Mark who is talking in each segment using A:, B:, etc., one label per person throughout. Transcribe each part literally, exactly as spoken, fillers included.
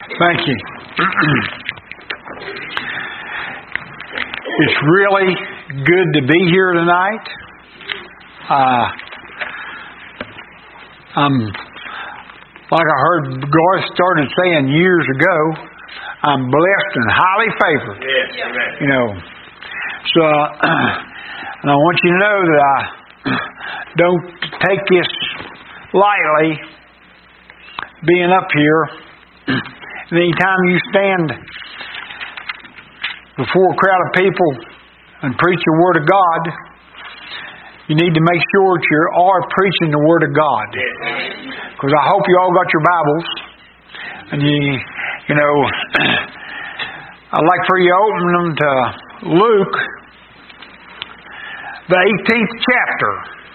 A: Thank you. It's really good to be here tonight. Uh, I'm, like I heard Garth started saying years ago, I'm blessed and highly favored.
B: Yes,
A: you know, so and I want you to know that I don't take this lightly. Being up here, and anytime you stand before a crowd of people and preach the Word of God, you need to make sure that you are preaching the Word of God. Because I hope you all got your Bibles, and you, you know, I'd like for you to open them to Luke, the eighteenth chapter.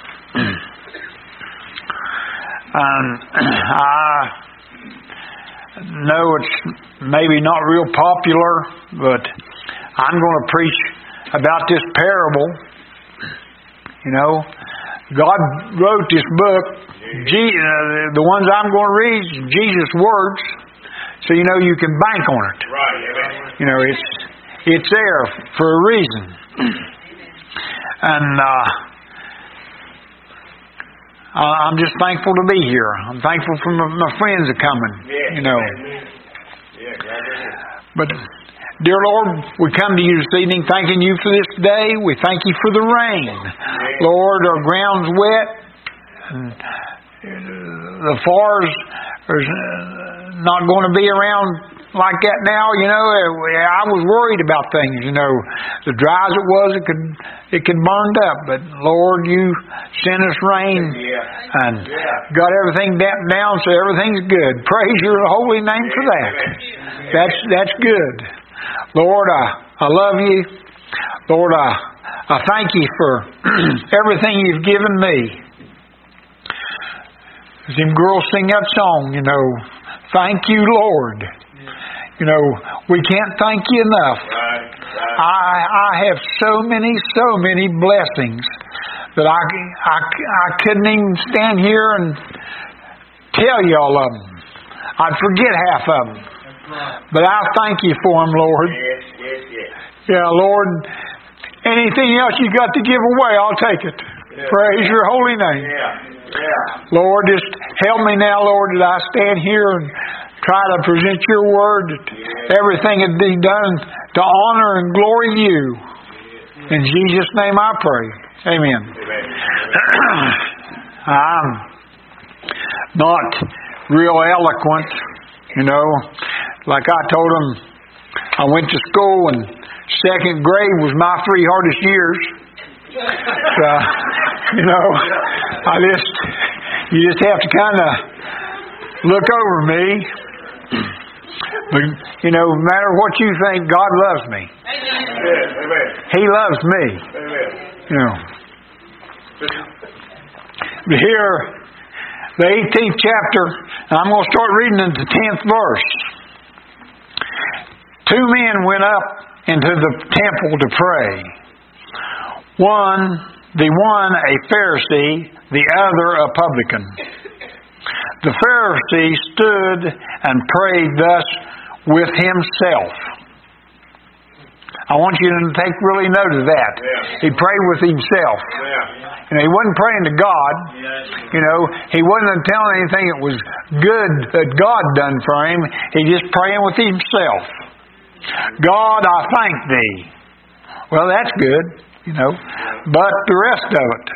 A: Um, I know it's maybe not real popular, but I'm going to preach about this parable. You know, God wrote this book. Je- uh, the ones I'm going to read, Jesus' words, so you know you can bank on it.
B: Right.
A: You know, it's it's there for a reason, and. Uh, Uh, I'm just thankful to be here. I'm thankful for my, my friends are coming,
B: yeah,
A: you know.
B: Yeah,
A: but, dear Lord, we come to you this evening thanking you for this day. We thank you for the rain. Yeah. Lord, our ground's wet. And the forest is not going to be around like that now, you know. I was worried about things, you know. As dry as it was, it could it could burned up. But Lord, you sent us rain
B: yeah.
A: and
B: yeah.
A: got everything dampened down, so everything's good. Praise your holy name for that. That's that's good. Lord, I I love you. Lord, I I thank you for everything you've given me. As them girls sing that song, you know, thank you, Lord. You know, we can't thank you enough.
B: Right, right.
A: I I have so many, so many blessings that I, I, I couldn't even stand here and tell you all of them. I'd forget half of them. But I thank you for them, Lord.
B: Yes, yes, yes.
A: Yeah, Lord, anything else you got to give away, I'll take it. Yeah. Praise your holy name.
B: Yeah, yeah.
A: Lord, just help me now, Lord, that I stand here and try to present your word, that everything would be done to honor and glory you. In Jesus' name I pray. Amen.
B: Amen.
A: I'm not real eloquent, you know. Like I told them, I went to school and second grade was my three hardest years. So, you know, I just, you just have to kind of look over me. But, you know, no matter what you think, God loves me.
B: Amen.
A: He loves me.
B: Amen.
A: You know. But here, the eighteenth chapter, and I'm going to start reading in the tenth verse. Two men went up into the temple to pray. One, the one a Pharisee, the other a publican. The Pharisee stood and prayed thus with himself. I want you to take really note of that.
B: Yeah.
A: He prayed with himself.
B: Yeah.
A: You know, he wasn't praying to God.
B: Yeah.
A: You know, he wasn't telling anything that was good that God done for him. He just praying with himself. God, I thank thee. Well, that's good, you know. But the rest of it.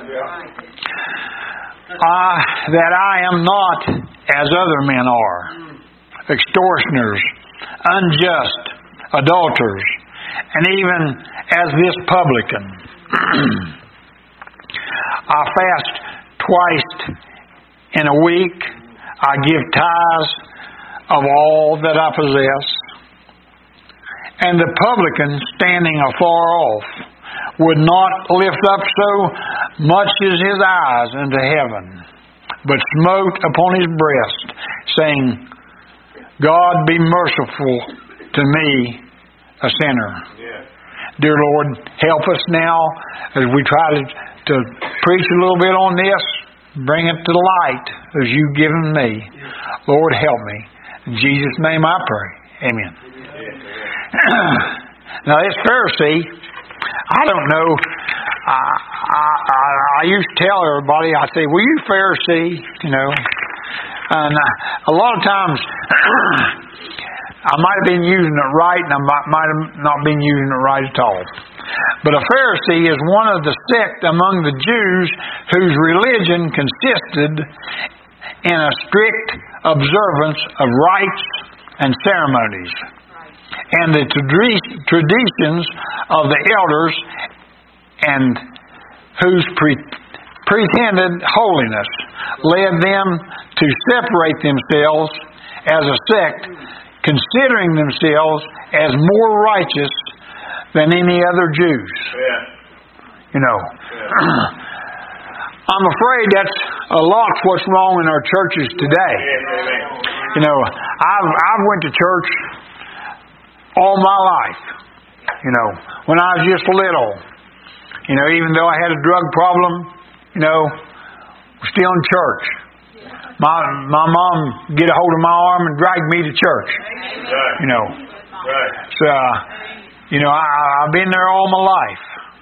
A: Uh, that I am not as other men are, extortioners, unjust, adulterers, and even as this publican. I fast twice in a week. I give tithes of all that I possess. And the publican, standing afar off, would not lift up so much as his eyes into heaven, but smote upon his breast, saying, God be merciful to me, a sinner.
B: Yeah.
A: Dear Lord, help us now as we try to, to preach a little bit on this, bring it to light as you've given me. Lord, help me. In Jesus' name I pray. Amen. Now this Pharisee, I don't know. I, I, I, I used to tell everybody, I say, "Well, you Pharisee," you know. And uh, a lot of times, I might have been using it right, and I might, might have not been using it right at all. But a Pharisee is one of the sect among the Jews whose religion consisted in a strict observance of rites and ceremonies, and the traditions of the elders, and whose pre- pretended holiness led them to separate themselves as a sect, considering themselves as more righteous than any other Jews.
B: Yeah.
A: You know.
B: Yeah.
A: I'm afraid that's a lot of what's wrong in our churches today. You know, I've I've went to church all my life. You know, when I was just little. You know, even though I had a drug problem, you know, we're still in church. My my mom get a hold of my arm and drag me to church.
B: Right.
A: You know.
B: Right.
A: So, uh, you know, I, I've been there all my life,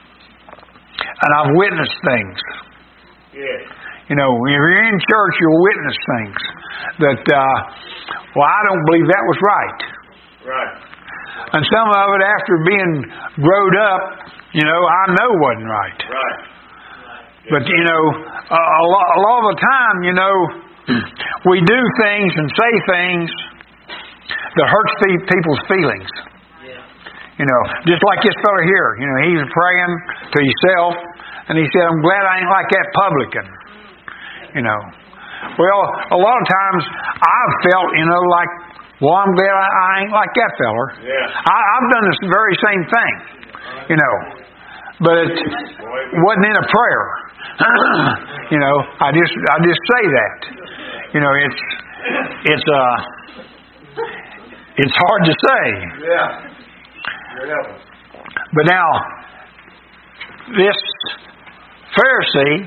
A: and I've witnessed things.
B: Yeah.
A: You know, when you're in church, you'll witness things that, uh, well, I don't believe that was right.
B: Right.
A: And some of it, after being growed up, you know, I know wasn't right.
B: Right.
A: But, you know, a, a, lot, a lot of the time, you know, we do things and say things that hurts people's feelings. You know, just like this fellow here. You know, he's praying to himself, and he said, "I'm glad I ain't like that publican." You know. Well, a lot of times I've felt, you know, like, well, I'm glad I, I ain't like that feller.
B: Yeah.
A: I, I've done this very same thing. You know. But it wasn't in a prayer. You know, I just I just say that. You know, it's it's uh it's hard to say.
B: Yeah.
A: But now, this Pharisee,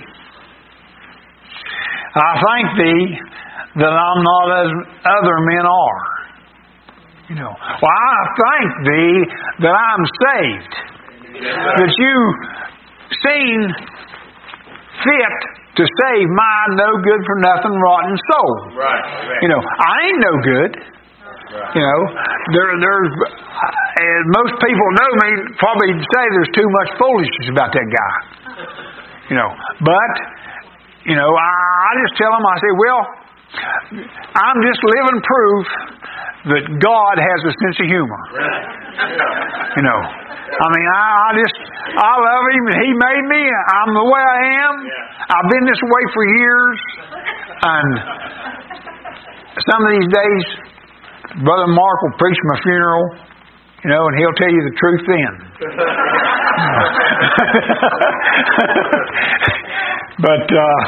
A: I thank thee that I'm not as other men are. You know, well, I thank thee that I'm saved, that you seen fit to save my no good for nothing rotten soul.
B: Right.
A: You know, I ain't no good. You know, there, there's, and most people know me probably say there's too much foolishness about that guy. You know, but, you know, I, I just tell them, I say, well, I'm just living proof that God has a sense of humor. You know, I mean, I, I just, I love Him, and He made me. I'm the way I am. I've been this way for years, and some of these days, Brother Mark will preach my funeral, you know, and he'll tell you the truth then. But uh,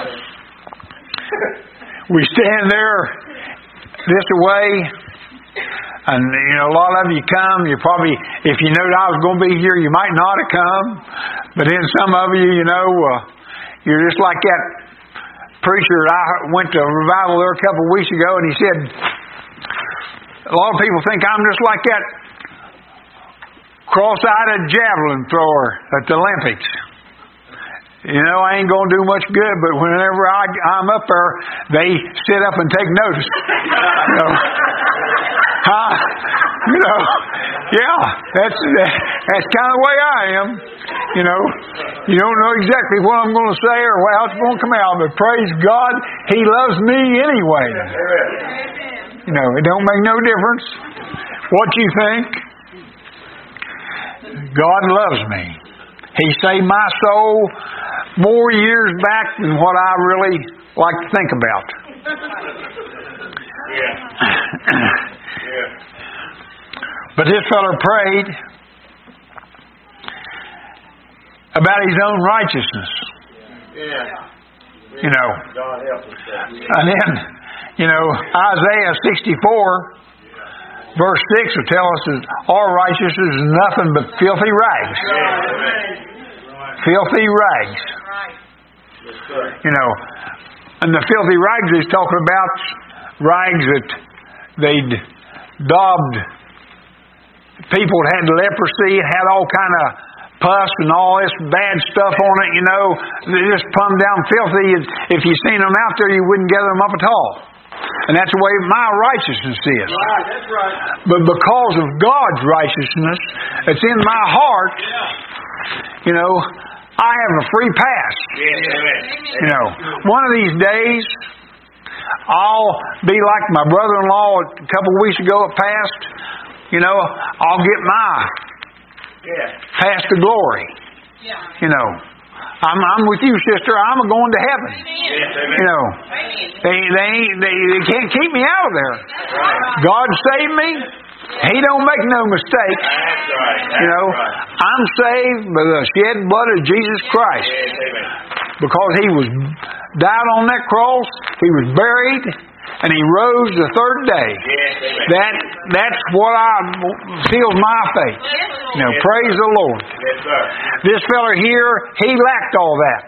A: we stand there this way, and you know, a lot of you come. You probably, if you knew I was going to be here, you might not have come. But then some of you, you know, uh, you're just like that preacher. I went to a revival there a couple of weeks ago, and he said, a lot of people think I'm just like that cross-eyed javelin thrower at the Olympics. You know, I ain't going to do much good, but whenever I, I'm up there, they sit up and take notice. You know, huh? You know, yeah, that's that's kind of the way I am. You know, you don't know exactly what I'm going to say or how it's going to come out, but praise God, He loves me anyway. You know, it don't make no difference what you think. God loves me. He saved my soul more years back than what I really like to think about.
B: Yeah. Yeah.
A: But this fellow prayed about his own righteousness.
B: Yeah.
A: You know.
B: God help us.
A: And then, you know, Isaiah sixty-four, verse six will tell us that our righteousness is nothing but filthy rags. Filthy rags. You know, and the filthy rags he's talking about rags that they'd daubed people that had leprosy, had all kind of pus and all this bad stuff on it, you know. They just plumb down filthy. If you seen them out there, you wouldn't gather them up at all. And that's the way my righteousness is.
B: Right, that's right.
A: But because of God's righteousness that's in my heart, you know, I have a free pass.
B: Yes, amen.
A: You know, one of these days, I'll be like my brother-in-law a couple of weeks ago it passed. You know, I'll get my
B: Yeah.
A: pass to glory.
C: Yeah.
A: You know, I'm I'm with you, sister. I'm going to heaven.
B: Yes, amen.
A: You know, they they ain't- they they can't keep me out of there. God saved me. He don't make no mistakes.
B: That's right. That's
A: You know,
B: right.
A: I'm saved by the shed blood of Jesus Christ.
B: Yes, amen.
A: Because He was died on that cross, He was buried, and He rose the third day.
B: Yes, amen.
A: That that's what I seals my faith. You know, praise the Lord.
B: Yes, sir.
A: This feller here, he lacked all that.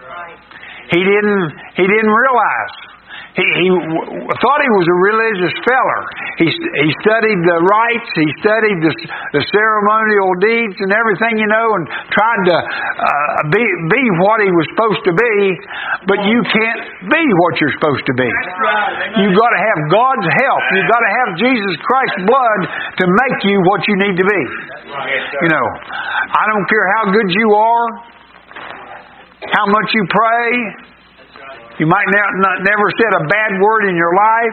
A: He didn't. He didn't realize. He, he w- thought he was a religious feller. He he studied the rites. He studied the, the ceremonial deeds and everything, you know, and tried to uh, be be what he was supposed to be. But you can't be what you're supposed to be. You've got to have God's help. You've got to have Jesus Christ's blood to make you what you need to be.
B: Yes, sir.
A: You know, I don't care how good you are, how much you pray. You might ne- not never said a bad word in your life.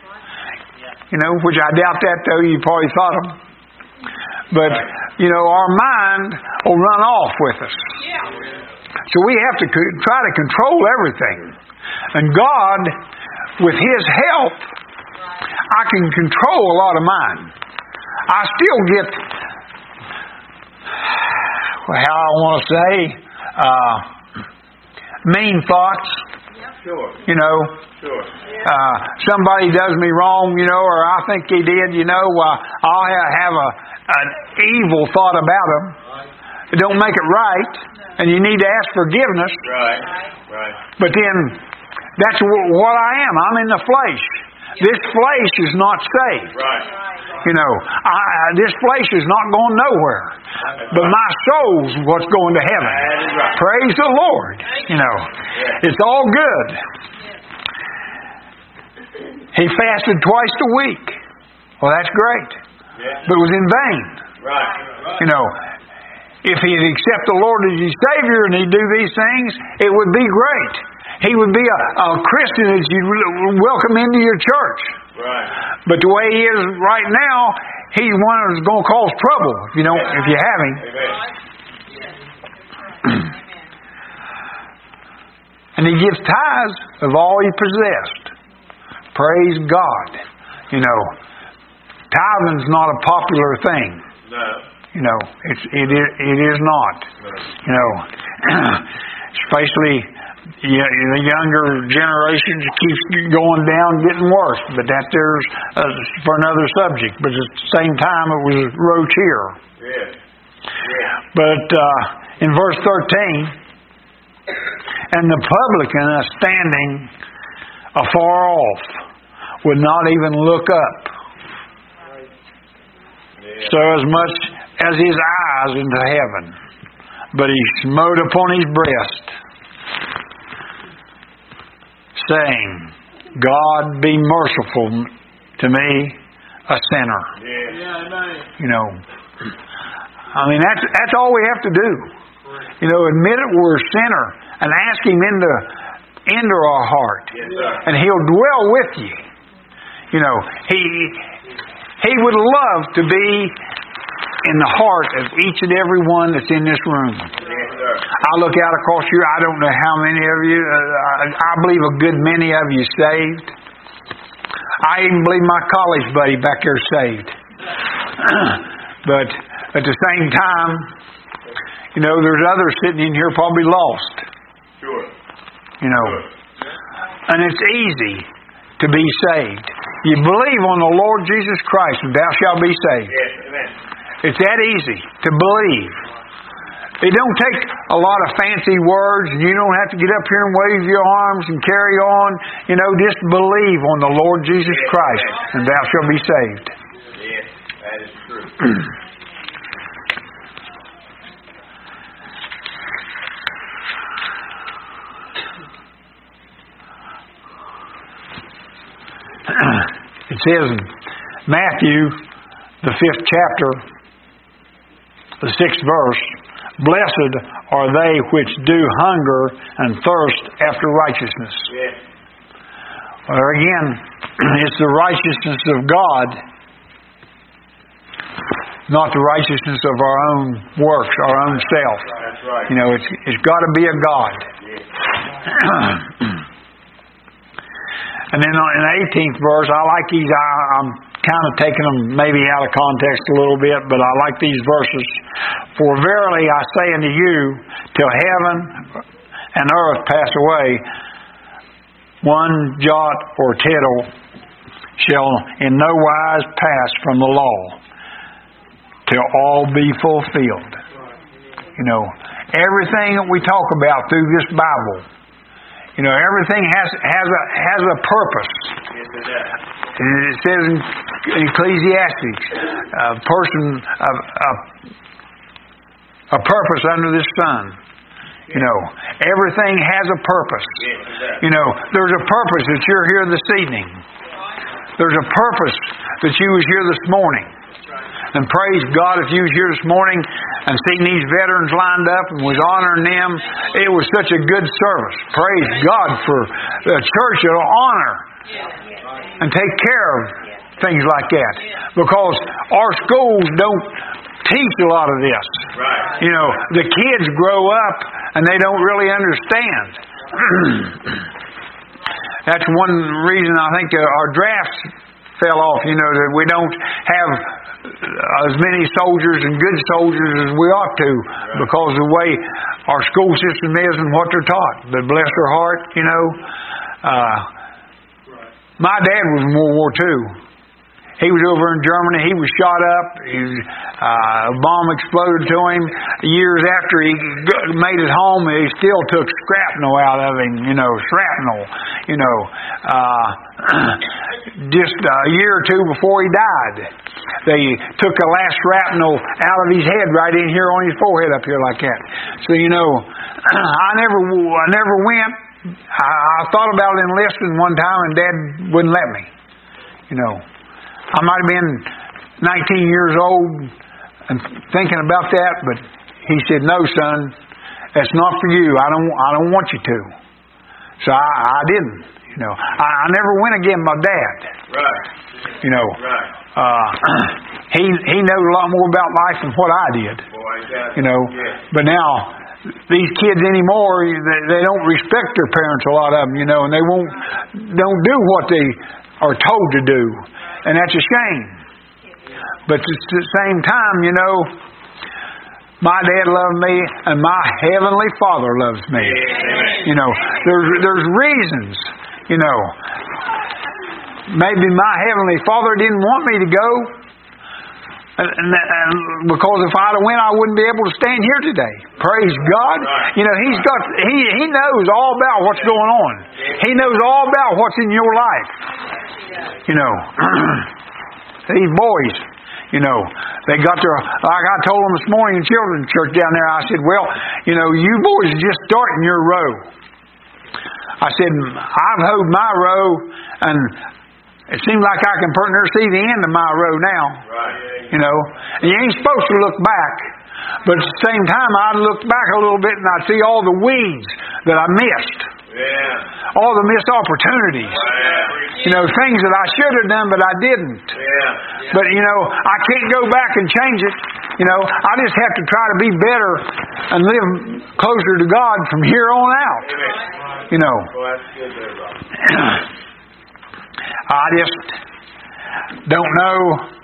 A: You know, which I doubt that, though. You probably thought them. But, you know, our mind will run off with us. So we have to co- try to control everything. And God, with His help, I can control a lot of mine. I still get, how I want to say, uh, mean thoughts.
B: Sure.
A: You know,
B: Sure.
A: uh, somebody does me wrong, you know, or I think he did, you know, uh, I'll ha- have a an evil thought about them. It don't make it right, and you need to ask forgiveness.
B: Right. Right.
A: But then, that's w- what I am. I'm in the flesh. This flesh is not saved.
B: Right.
A: You know, I, this flesh is not going nowhere. But my soul's what's going to heaven.
B: That is right.
A: Praise the Lord. You know, it's all good. He fasted twice a week. Well, that's great.
B: Yeah.
A: But it was in vain.
B: Right.
A: You know, if he'd accept the Lord as his Savior and he'd do these things, it would be great. He would be a, a Christian that you'd welcome into your church.
B: Right.
A: But the way he is right now, he's one that's going to cause trouble if you don't, if you have him.
B: Amen.
A: And he gives tithes of all he possessed. Praise God. You know, tithing's not a popular thing.
B: No.
A: You know, it's it is it is not. You know, especially yeah, the younger generation keeps going down, getting worse. But that there's uh, for another subject. But at the same time, it was roach here.
B: Yeah. Yeah.
A: But uh, in verse thirteen, and the publican, uh, standing afar off, would not even look up,
B: Yeah.
A: so as much as his eyes into heaven, but he smote upon his breast, saying, God be merciful to me, a sinner.
B: Yeah.
A: You know, I mean, that's that's all we have to do. You know, admit it we're a sinner and ask Him into into our heart,
B: Yes, sir.
A: and He'll dwell with you. You know, He He would love to be in the heart of each and every one that's in this room.
B: Yes, sir.
A: I look out across you. I don't know how many of you. Uh, I, I believe a good many of you saved. I even believe my college buddy back there saved. But at the same time, you know, there's others sitting in here probably lost.
B: Sure.
A: You know, and it's easy to be saved. You believe on the Lord Jesus Christ, and thou shalt be saved.
B: Yes. Amen.
A: It's that easy to believe. It don't take a lot of fancy words, and you don't have to get up here and wave your arms and carry on. You know, just believe on the Lord Jesus Christ, and thou shalt be saved.
B: Yes, that is true.
A: It says in Matthew, the fifth chapter, the sixth verse, blessed are they which do hunger and thirst after righteousness.
B: Yes.
A: Well, there again, it's the righteousness of God, not the righteousness of our own works, our own self.
B: That's right.
A: You know, it's it's got to be a God.
B: Yes.
A: And then in the eighteenth verse, I like these. I, I'm kind of taking them maybe out of context a little bit, but I like these verses. For verily I say unto you, till heaven and earth pass away, one jot or tittle shall in no wise pass from the law, till all be fulfilled. You know, everything that we talk about through this Bible, you know, everything has has a has a purpose.
B: Yes, it does.
A: And it says in Ecclesiastes, a person, a, a, a purpose under this sun. You know, everything has a purpose.
B: Yes, it does.
A: You know, there's a purpose that you're here this evening. There's a purpose that you was here this morning. And praise God, if you was here this morning and seen these veterans lined up and was honoring them, it was such a good service. Praise God for the church that'll honor and take care of things like that. Because our schools don't teach a lot of this.
B: Right.
A: You know, the kids grow up and they don't really understand. That's one reason I think our drafts fell off, you know, that we don't have as many soldiers and good soldiers as we ought to, because of the way our school system is and what they're taught. But bless their heart, you know. Uh, my dad was in World War Two. He was over in Germany. He was shot up. He was, uh, a bomb exploded to him. Years after he g- made it home, he still took shrapnel out of him, you know, shrapnel, you know. Uh, just a year or two before he died, they took the last shrapnel out of his head right in here on his forehead up here like that. So, you know, I never, I never went. I, I thought about enlisting one time, and Dad wouldn't let me, you know. I might have been nineteen years old and thinking about that, but he said, "No, son, that's not for you. I don't. I don't want you to." So I, I didn't. You know, I, I never went again. My dad.
B: Right.
A: You know,
B: Right.
A: uh, he he knows a lot more about life than what I did.
B: Boy, that's,
A: You know,
B: yes.
A: but now these kids anymore, they, they don't respect their parents. A lot of them, you know, and they won't don't do what they are told to do. And that's a shame. But at the same time, you know, my dad loved me and my heavenly Father loves me.
B: Amen.
A: You know, there's there's reasons, you know. Maybe my heavenly Father didn't want me to go. And, and, and because if I'd have went, I wouldn't be able to stand here today. Praise God. You know, He's got He He knows all about what's going on. He knows all about what's in your life. You know, these boys, you know, they got their, like I told them this morning in children's church down there, I said, well, you know, you boys are just starting your row. I said, I've hoed my row, and it seems like I can pretty near see the end of my row now.
B: Right.
A: You know, and you ain't supposed to look back, but at the same time, I'd look back a little bit and I'd see all the weeds that I missed.
B: Yeah.
A: All the missed opportunities.
B: Yeah.
A: You know, things that I should have done, but I didn't.
B: Yeah.
A: But, you know, I can't go back and change it. You know, I just have to try to be better and live closer to God from here on out.
B: Amen.
A: You know.
B: Well, that's good there, Bob.
A: I just don't know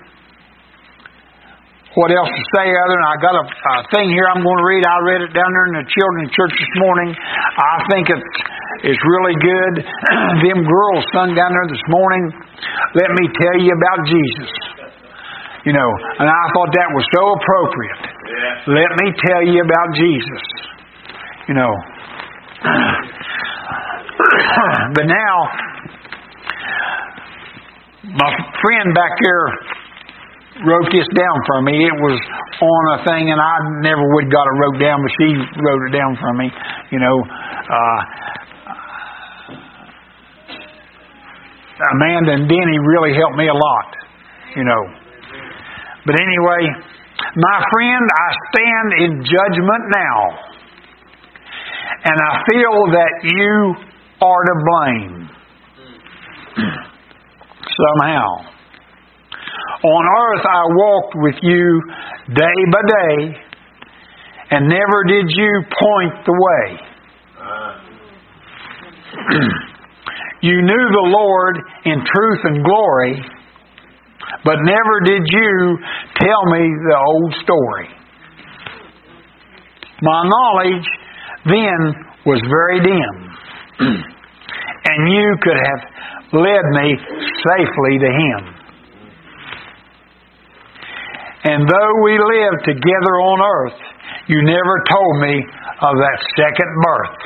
A: what else to say other than I got a, a thing here I'm going to read. I read it down there in the children's church this morning. I think it, it's really good. Them girls sung down there this morning, "Let me tell you about Jesus." You know, and I thought that was so appropriate.
B: Yeah.
A: let me tell you about Jesus. You know. But now, my friend back there wrote this down for me. It was on a thing, and I never would got it wrote down, but she wrote it down for me. You know, uh, Amanda and Denny really helped me a lot. You know. But anyway, my friend, I stand in judgment now, and I feel that you are to blame somehow. On earth I walked with you day by day, and never did you point the way. You knew the Lord in truth and glory, but never did you tell me the old story. My knowledge then was very dim, and you could have led me safely to Him. And though we lived together on earth, you never told me of that second birth.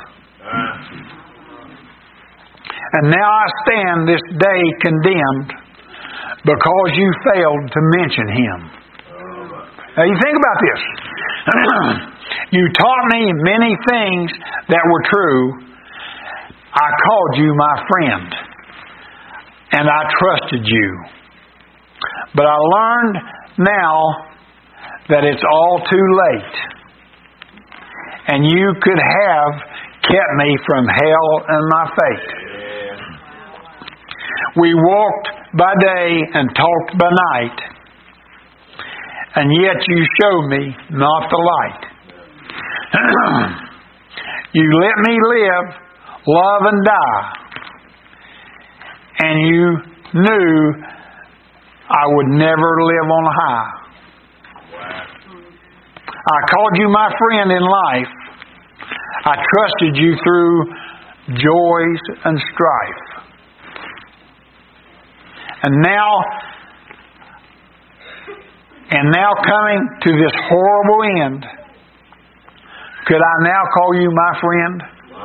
A: And now I stand this day condemned because you failed to mention Him. Now you think about this. You taught me many things that were true. I called you my friend, and I trusted you. But I learned now that it's all too late, and you could have kept me from hell and my fate. We walked by day and talked by night, and yet you showed me not the light. You let me live, love, and die, and you knew I would never live on high. I called you my friend in life. I trusted you through joys and strife. And now, and now coming to this horrible end, could I now call you my friend?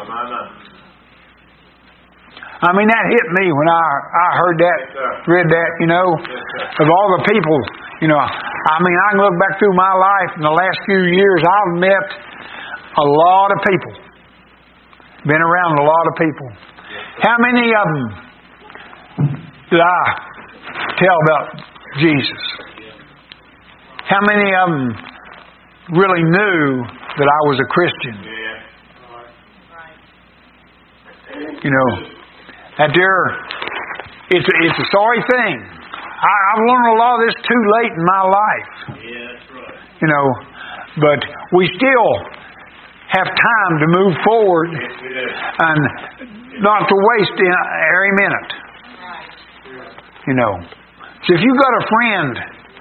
A: I mean, that hit me when I, I heard that, read that, you know, of all the people, you know. I mean, I can look back through my life in the last few years, I've met a lot of people. Been around a lot of people. How many of them did I tell about Jesus? How many of them really knew that I was a Christian? You know, that there, it's a, it's a sorry thing. I, I've learned a lot of this too late in my life.
B: Yeah, that's right.
A: You know, but we still have time to move forward
B: Yes, we do.
A: and not to waste every minute. You know, so if you've got a friend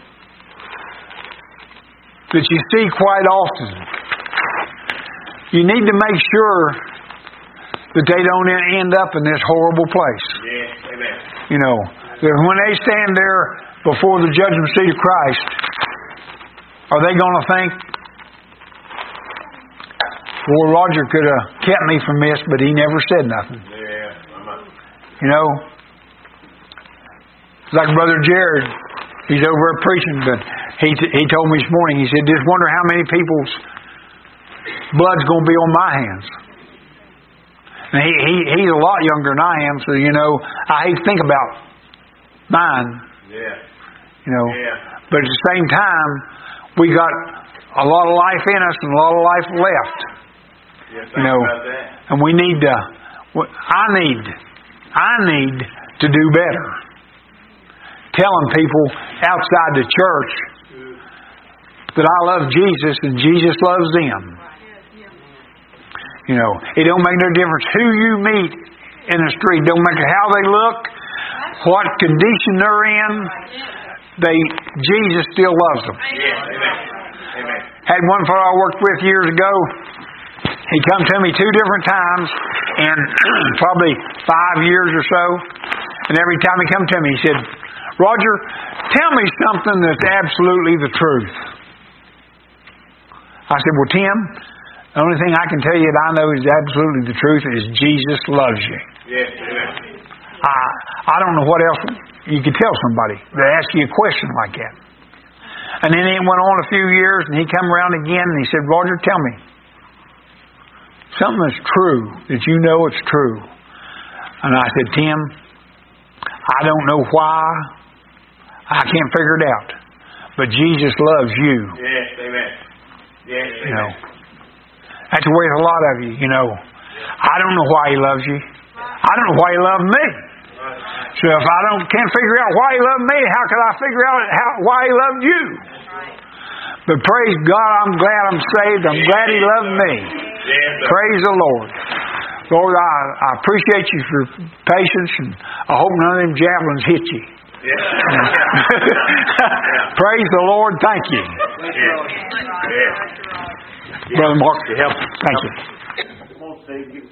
A: that you see quite often, you need to make sure that they don't end up in this horrible place.
B: Yeah, amen.
A: You know, that when they stand there before the judgment seat of Christ, are they going to think, well, Roger could have kept me from this, but he never said nothing.
B: Yeah, I'm a,
A: You know, like Brother Jared, he's over there preaching, but he he told me this morning, he said, just wonder how many people's blood's going to be on my hands. And he, he he's a lot younger than I am, so, you know, I hate to think about mine,
B: yeah,
A: you know.
B: yeah.
A: But at the same time, we got a lot of life in us and a lot of life left.
B: Yeah, think
A: You know,
B: about that.
A: and we need to, I need, I need to do better. Telling people outside the church that I love Jesus and Jesus loves them. You know, it don't make no difference who you meet in the street. Don't matter how they look, what condition they're in. They, Jesus still loves them.
B: Yeah, amen. Amen.
A: Had one fellow I worked with years ago. He come to me two different times in probably five years or so. And every time he come to me, he said, Roger, tell me something that's absolutely the truth. I said, well, Tim, the only thing I can tell you that I know is absolutely the truth is Jesus loves you.
B: Yes, amen.
A: I, I don't know what else you could tell somebody that asks you a question like that. And then it went on a few years, and he come around again, and he said, Roger, tell me. Something that's true, that you know it's true. And I said, Tim, I don't know why. I can't figure it out. But Jesus loves you.
B: Yes, amen. Yes, amen.
A: You know. That's the way a lot of you, you know. I don't know why He loves you. I don't know why He loved me. So if I don't can't figure out why He loved me, how could I figure out how, why He loved you? But praise God, I'm glad I'm saved. I'm glad He loved me. Praise the Lord. Lord, I, I appreciate you for patience, and I hope none of them javelins hit you.
B: Yes.
A: Praise the Lord. Thank you.
B: Yes. Yes.
A: Brother Mark,
B: Help.
A: thank you.